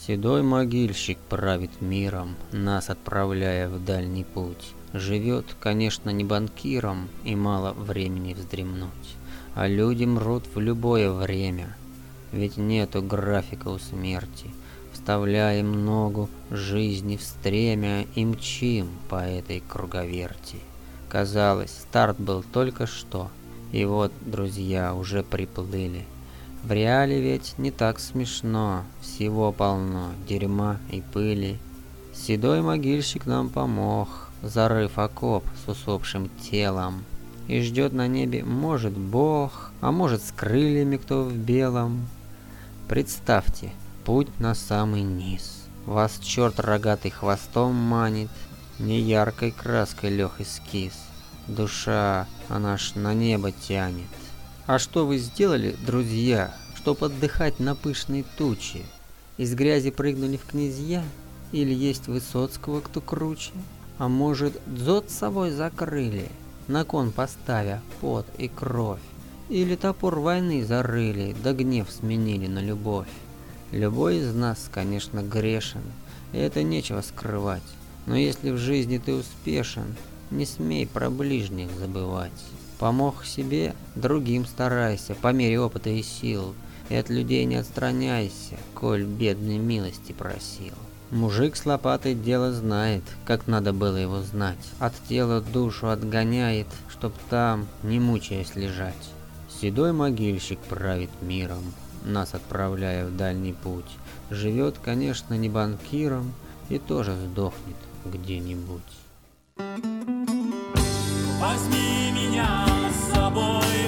Седой могильщик правит миром, нас отправляя в дальний путь. Живет, конечно, не банкиром, и мало времени вздремнуть. А люди мрут в любое время, ведь нету графика у смерти. Вставляем ногу жизни в стремя и мчим по этой круговерти. Казалось, старт был только что, и вот, друзья, уже приплыли. В реале ведь не так смешно, всего полно дерьма и пыли. Седой могильщик нам помог, зарыв окоп с усопшим телом. И ждет на небе, может, Бог, а может, с крыльями кто в белом. Представьте, путь на самый низ. Вас черт рогатый хвостом манит, неяркой краской лег эскиз. Душа, она ж на небо тянет. А что вы сделали, друзья, чтоб отдыхать на пышной туче? Из грязи прыгнули в князья? Или есть Высоцкого кто круче? А может, дзот с собой закрыли, на кон поставя пот и кровь? Или топор войны зарыли, да гнев сменили на любовь? Любой из нас, конечно, грешен, и это нечего скрывать. Но если в жизни ты успешен, не смей про ближних забывать. Помог себе, другим старайся, по мере опыта и сил, и от людей не отстраняйся, коль бедной милости просил. Мужик с лопатой дело знает, как надо было его знать. От тела душу отгоняет, чтоб там, не мучаясь, лежать. Седой могильщик правит миром, нас отправляя в дальний путь. Живет, конечно, не банкиром, и тоже сдохнет где-нибудь. Возьми меня с собой.